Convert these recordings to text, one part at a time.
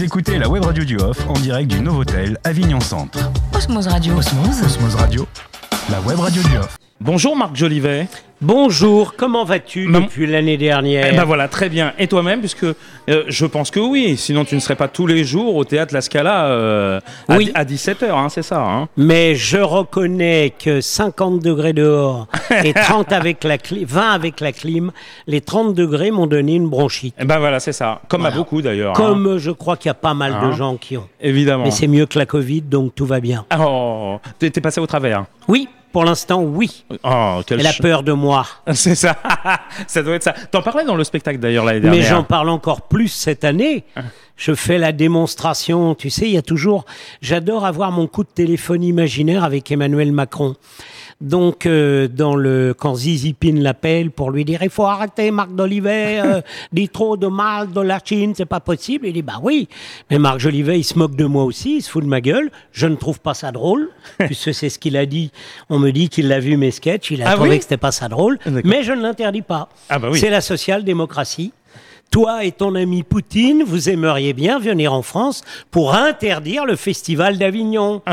Vous écoutez la web radio du Off en direct du Novotel Avignon Centre. Osmose Radio. Osmose Radio, la web radio du Off. Bonjour Marc Jolivet. Bonjour, comment vas-tu depuis l'année dernière ? Eh ben voilà, très bien. Et toi-même, puisque je pense que oui, sinon tu ne serais pas tous les jours au théâtre La Scala à 17h, hein, c'est ça. Hein. Mais je reconnais que 50 degrés dehors et 30 avec la 20 avec la clim, les 30 degrés m'ont donné une bronchite. Eh ben voilà, c'est ça. Comme à beaucoup d'ailleurs. Comme je crois qu'il y a pas mal de gens qui ont. Évidemment. Mais c'est mieux que la Covid, donc tout va bien. Oh, t'es passé au travers. Oui. Pour l'instant, oui. Oh, Elle a peur de moi. C'est ça. Ça doit être ça. T'en parlais dans le spectacle d'ailleurs l'année dernière. Mais j'en parle encore plus cette année. Je fais la démonstration. Tu sais, il y a toujours... J'adore avoir mon coup de téléphone imaginaire avec Emmanuel Macron. Donc, quand Xi Jinping l'appelle pour lui dire « Il faut arrêter, Marc Jolivet, dit trop de mal de la Chine, c'est pas possible. » Il dit « Bah oui, mais Marc Jolivet, il se moque de moi aussi, il se fout de ma gueule. Je ne trouve pas ça drôle. » Puisque c'est ce qu'il a dit. On me dit qu'il l'a vu mes sketchs, il a trouvé que c'était pas ça drôle. Mais je ne l'interdis pas. Ah bah oui. C'est la social-démocratie. Toi et ton ami Poutine, vous aimeriez bien venir en France pour interdire le Festival d'Avignon.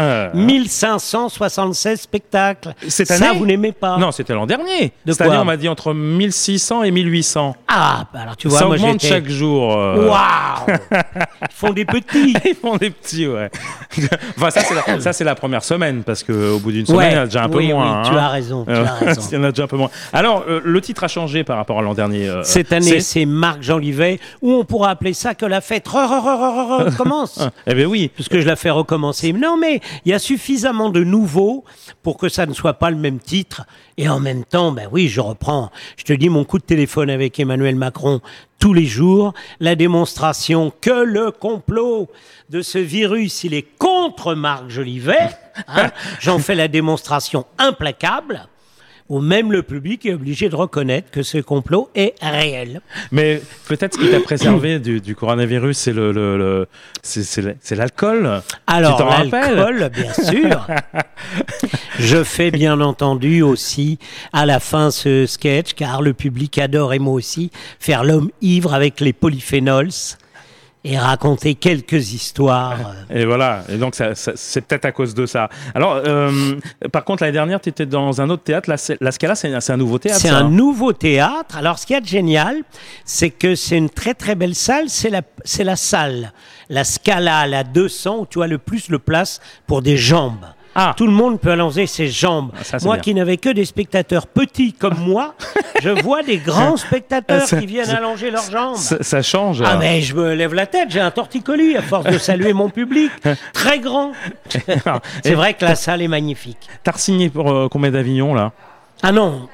1576 spectacles. Cette année ? Ça, vous n'aimez pas ? Non, c'était l'an dernier. Cette année, on m'a dit entre 1600 et 1800. Ah, bah alors tu vois, ça moi augmente chaque jour. Waouh. Ils font des petits. Ils font des petits, ouais. Enfin, ça, c'est la première semaine, parce qu'au bout d'une semaine, il y en a déjà un peu moins. Oui, tu as raison. Il y en a déjà un peu moins. Alors, le titre a changé par rapport à l'an dernier. Cette année, c'est Marc Jolivet, ou on pourra appeler ça que la fête recommence. Eh bien oui. Puisque je la fais recommencer. Non, mais il y a suffisamment de nouveaux pour que ça ne soit pas le même titre. Et en même temps, ben oui, je reprends. Je te dis mon coup de téléphone avec Emmanuel Macron tous les jours. La démonstration que le complot de ce virus, il est contre Marc Jolivet. Hein. J'en fais la démonstration implacable. Où même le public est obligé de reconnaître que ce complot est réel. Mais peut-être ce qui t'a préservé du coronavirus, c'est l'alcool. Alors, tu t'en l'alcool, bien sûr. Je fais bien entendu aussi à la fin ce sketch, car le public adore, et moi aussi, faire l'homme ivre avec les polyphénols. Et raconter quelques histoires. Et voilà, et donc c'est peut-être à cause de ça. Alors, par contre, l'année dernière, tu étais dans un autre théâtre, La Scala, c'est un nouveau théâtre. C'est un nouveau théâtre. Alors, ce qu'il y a de génial, c'est que c'est une très très belle salle, c'est la salle, La Scala, la 200, où tu as le plus de place pour des jambes. Ah. Tout le monde peut allonger ses jambes. Moi qui n'avais que des spectateurs petits comme moi, je vois des grands spectateurs qui viennent allonger leurs jambes. Ça change. Ah mais je me lève la tête, j'ai un torticolis à force de saluer mon public. Très grand. C'est vrai que la salle est magnifique. T'as re-signé pour combien d'Avignon là ? Ah non.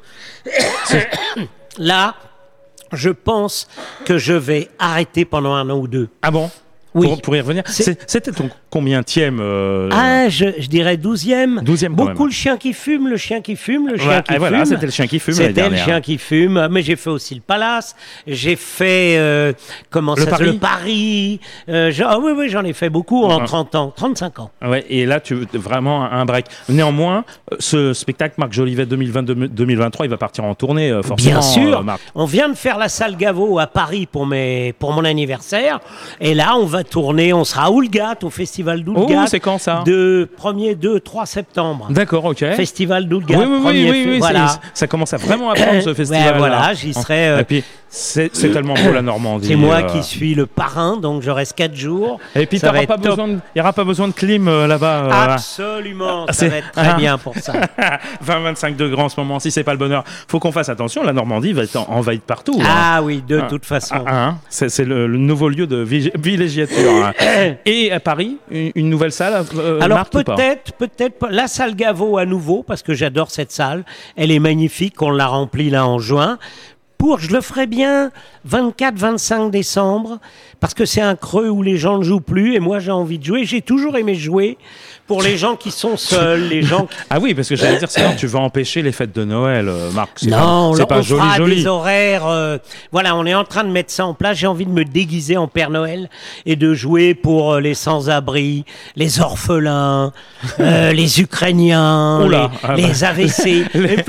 Là, je pense que je vais arrêter pendant 1 an ou 2. Ah bon ? Oui. Pour y revenir. C'était ton combientième je dirais 12e. 12e quand Beaucoup même. Le chien qui fume, le chien qui fume, le chien qui fume. Voilà, c'était le chien qui fume l'année dernière. C'était le chien qui fume, mais j'ai fait aussi le Palace, j'ai fait le Paris. Oui, j'en ai fait beaucoup en 30 ans, 35 ans. Ouais, et là, tu vraiment un break. Néanmoins, ce spectacle Marc Jolivet 2022-2023, il va partir en tournée, forcément. Bien sûr. Marc. On vient de faire la salle Gaveau à Paris pour mon anniversaire, et là, on va tourner, on sera à Oulgat, au festival d'Oulgat. Oh, c'est quand ça ? De 1er, 2, 3 septembre. D'accord, ok. Festival d'Oulgat, oui, voilà. Ça commence à vraiment à prendre ce festival. Ouais, voilà, j'y serai. Et puis, c'est tellement beau la Normandie. C'est moi qui suis le parrain, donc je reste 4 jours. Et puis, il n'y aura pas besoin de clim là-bas. Absolument, ça va être très bien pour ça. 20-25 degrés en ce moment, si c'est pas le bonheur. Faut qu'on fasse attention, la Normandie va être envahie de partout. Ah oui, de toute façon. C'est le nouveau lieu de villégiature. Et à Paris, une nouvelle salle Alors Marc, peut-être la salle Gaveau à nouveau, parce que j'adore cette salle. Elle est magnifique, on l'a remplie là en juin. Je le ferai bien 24-25 décembre, parce que c'est un creux où les gens ne jouent plus, et moi j'ai envie de jouer. J'ai toujours aimé jouer, pour les gens qui sont seuls, les gens qui... Ah oui, parce que j'allais dire, sinon tu vas empêcher les fêtes de Noël, Marc. Non, c'est pas on joli, fera joli. des horaires. Voilà, on est en train de mettre ça en place. J'ai envie de me déguiser en Père Noël et de jouer pour les sans-abri, les orphelins, les Ukrainiens, Oula, les AVC.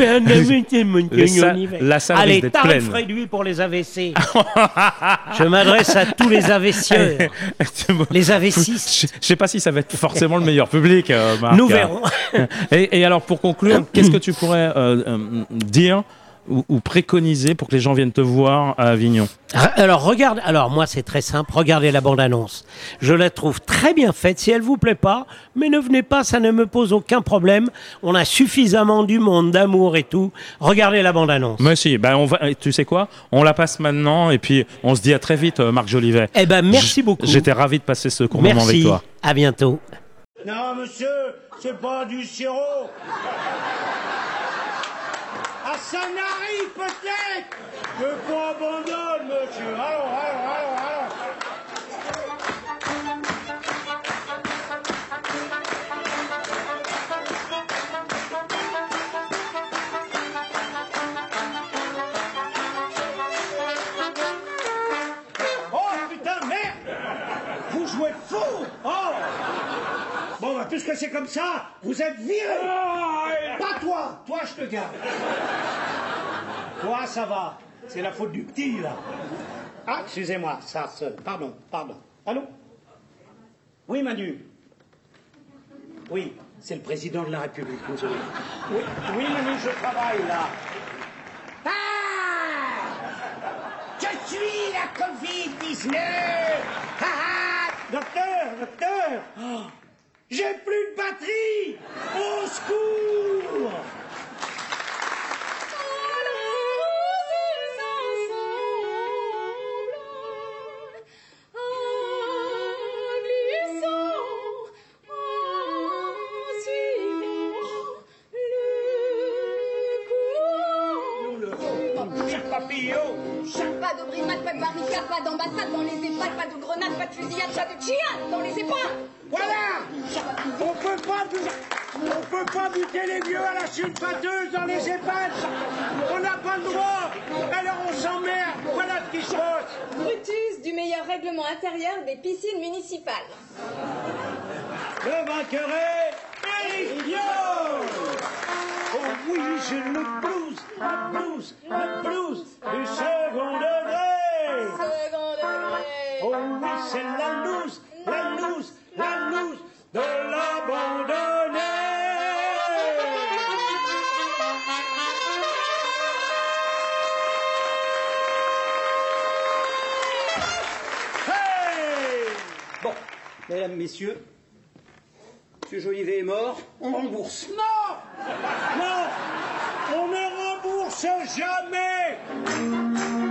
La salle Allez, risque d'être tarif pleine. réduit pour les AVC. Je m'adresse à tous les AVCeurs. Les AV6. Je sais pas si ça va être forcément le meilleur public, Marc. Nous verrons. Et alors, pour conclure, qu'est-ce que tu pourrais dire ou préconiser pour que les gens viennent te voir à Avignon? Alors, regarde. Alors, moi, c'est très simple. Regardez la bande-annonce. Je la trouve très bien faite. Si elle vous plaît pas, mais ne venez pas, ça ne me pose aucun problème. On a suffisamment du monde, d'amour et tout. Regardez la bande-annonce. Mais si, tu sais quoi? On la passe maintenant et puis on se dit à très vite, Marc Jolivet. Eh ben, merci beaucoup. J'étais ravi de passer ce court moment avec toi. À bientôt. Non, monsieur, c'est pas du sirop. Ah, ça n'arrive peut-être. Mais qu'on abandonne, monsieur. Allons. Oh, putain, merde. Vous jouez fou. Oh. Bon, bah, puisque c'est comme ça, vous êtes viré. Pas toi. Toi, je te garde. Toi, ça va. C'est la faute du petit, là. Ah, excusez-moi, ça seul. Pardon. Allô? Oui, Manu. Oui, c'est le président de la République, désolé. Oui, Manu, je travaille, là. Ah! Je suis la Covid-19. Docteur. Oh, j'ai plus de batterie. Au secours. Pas de brimade, pas de barricade, pas d'ambassade dans les EHPAD, pas de grenades, pas de fusillade, pas de djihad dans les EHPAD. Voilà. On peut pas buter les vieux à la chute pâteuse dans les EHPAD. On n'a pas le droit. Alors on s'emmerde. Voilà ce qui se passe. Brutus du meilleur règlement intérieur des piscines municipales. Le vainqueur est Idiot. Oh oui, j'ai le blues du second degré. Second degré. Oh oui, c'est la loose de l'abandonné. Hey! Bon, mesdames, messieurs, M. Jolivet est mort, on rembourse. Non, on ne rembourse jamais.